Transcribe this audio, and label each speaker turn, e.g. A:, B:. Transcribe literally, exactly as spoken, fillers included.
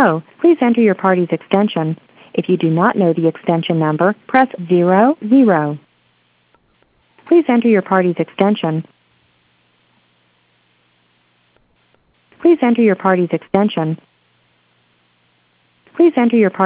A: Hello, please enter your party's extension. If you do not know the extension number, press zero zero. Please enter your party's extension. Please enter your party's extension. Please enter your party